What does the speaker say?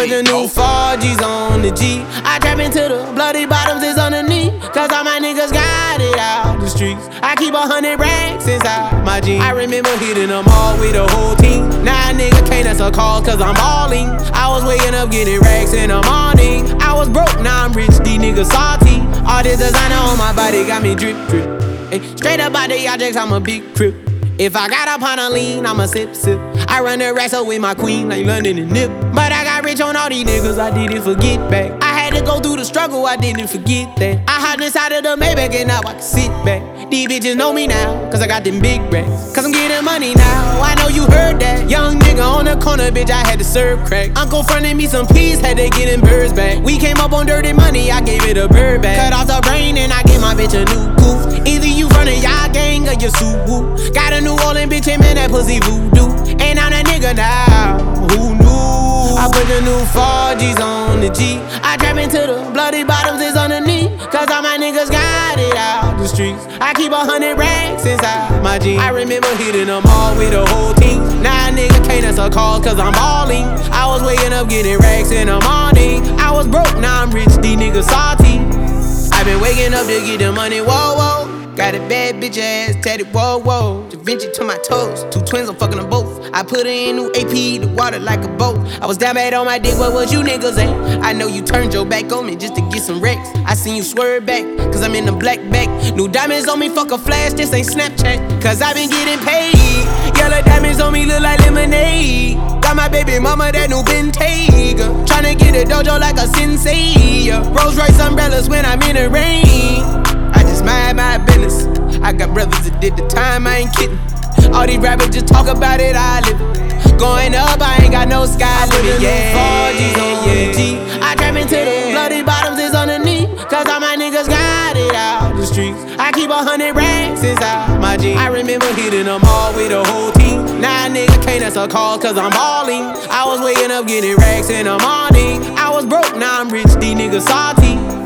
put the new 4Gs on the G. I trap into the bloody bottoms is underneath. Cause all my niggas got it out the streets. I keep 100 racks inside my jeans. I remember hitting them all with the whole team. Now a nigga can't answer calls cause I'm balling. I was waking up getting racks in the morning. I was broke, now I'm rich, these niggas salty. All this designer on my body got me drip drip. Ay, straight up out the objects, I'm a big crip. If I got up on a lean, I'ma sip sip. I run the racks up with my queen like London and Nip. But I got rich on all these niggas, I didn't forget back. I had to go through the struggle, I didn't forget that. I hopped inside of the Maybach and now I can sit back. These bitches know me now, cause I got them big racks. Cause I'm getting money now, I know you heard that. Young nigga on the corner, bitch, I had to serve crack. Uncle fronted me some peas, had to get them birds back. We came up on dirty money, I gave it a bird back. Cut off the brain and I gave my bitch a new goof. Either you frontin' y'all gang or you Subaru. Got a New Orleans bitch and man, that pussy voodoo. And I'm that nigga now, who knew? I put the new 4Gs on the G. I trap into the bloody bottoms is underneath. Cause all my niggas got it out the streets. I keep 100 racks inside my jeans. I remember hitting them all with the whole team. Now a nigga can't answer calls cause I'm balling. I was waking up getting racks in the morning. I was broke, now I'm rich, these niggas salty. I been waking up to get the money, whoa, whoa. Got a bad bitch ass tatted, whoa, whoa. Da Vinci to my toes, 2 twins, I'm fucking them both. I put her in new AP, the water like a boat. I was down bad on my dick, what was you niggas at? I know you turned your back on me just to get some wrecks. I seen you swerve back, cause I'm in the black back. New diamonds on me, fuck a flash, this ain't Snapchat. Cause I been getting paid. Yellow diamonds on me look like lemonade. Got my baby mama that new Bentayga. Tryna get a dojo like a sensei. Rolls Royce umbrellas when I'm in the rain. I just mind my business. I got brothers that did the time, I ain't kidding. All these rappers just talk about it, I live it. Going up, I ain't got no sky limit. Yeah, 4Gs on the G. I trap into the bloody bottoms is underneath. Cause all my niggas got it out the streets. I keep 100 racks inside my jeans. I remember hitting them all with the whole team. Now a nigga can't answer calls cause I'm balling. I was waking up getting racks in the morning. I was broke, now I'm rich, these niggas salty.